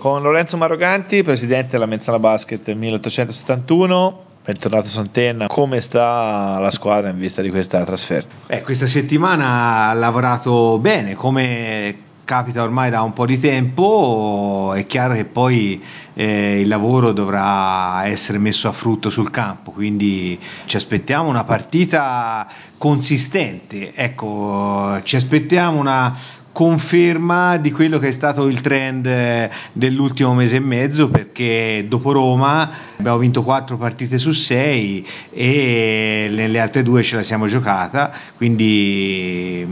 Con Lorenzo Maroganti, presidente della Mezzana Basket 1871. Bentornato Sonten, come sta la squadra in vista di questa trasferta? Questa settimana ha lavorato bene, come capita ormai da un po' di tempo. È chiaro che poi il lavoro dovrà essere messo a frutto sul campo, quindi ci aspettiamo una partita consistente, ci aspettiamo una conferma di quello che è stato il trend dell'ultimo mese e mezzo, perché dopo Roma abbiamo vinto 4 partite su 6 e nelle altre 2 ce la siamo giocata, quindi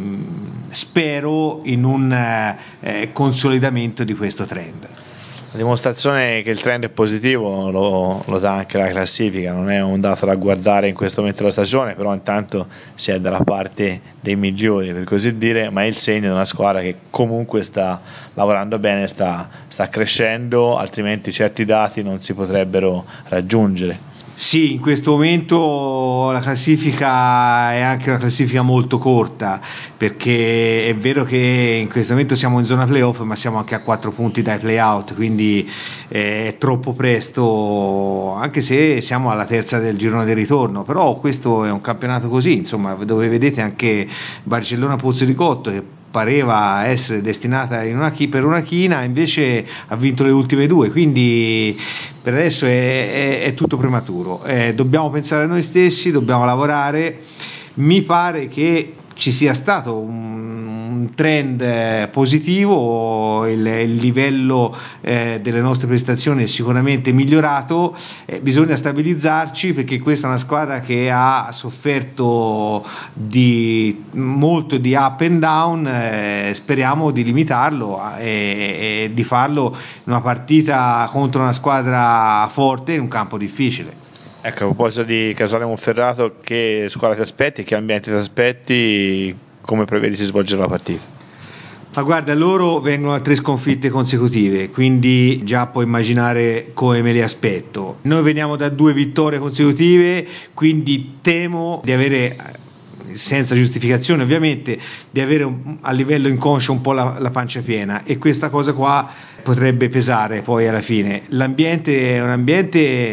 spero in un consolidamento di questo trend. La dimostrazione che il trend è positivo lo dà anche la classifica, non è un dato da guardare in questo momento della stagione, però intanto si è dalla parte dei migliori, per così dire, ma è il segno di una squadra che comunque sta lavorando bene, sta crescendo, altrimenti certi dati non si potrebbero raggiungere. Sì, in questo momento la classifica è anche una classifica molto corta, perché è vero che in questo momento siamo in zona playoff, ma siamo anche a 4 punti dai playout, quindi è troppo presto, anche se siamo alla terza del girone di ritorno. Però questo è un campionato così, insomma, dove vedete anche Barcellona Pozzolicotto, che pareva essere destinata per una china, invece ha vinto le ultime 2, quindi per adesso è tutto prematuro. Dobbiamo pensare a noi stessi, dobbiamo lavorare. Mi pare che ci sia stato un trend positivo, il livello delle nostre prestazioni è sicuramente migliorato, bisogna stabilizzarci, perché questa è una squadra che ha sofferto molto di up and down. Speriamo di limitarlo e di farlo in una partita contro una squadra forte in un campo difficile. Ecco, a proposito di Casale Monferrato, che squadra ti aspetti, che ambiente ti aspetti, come prevedi si svolgere la partita? Ma guarda, loro vengono a 3 sconfitte consecutive, quindi già puoi immaginare come me li aspetto. Noi veniamo da 2 vittorie consecutive, quindi temo di avere, senza giustificazione ovviamente, di avere a livello inconscio un po' la pancia piena, e questa cosa qua potrebbe pesare poi alla fine. L'ambiente è un ambiente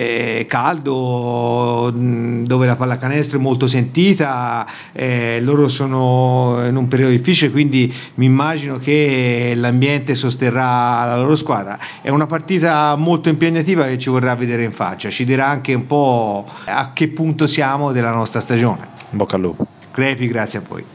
caldo, dove la pallacanestro è molto sentita, loro sono in un periodo difficile, quindi mi immagino che l'ambiente sosterrà la loro squadra. È una partita molto impegnativa che ci vorrà vedere in faccia, ci dirà anche un po' a che punto siamo della nostra stagione. In bocca al lupo. Crepi, grazie a voi.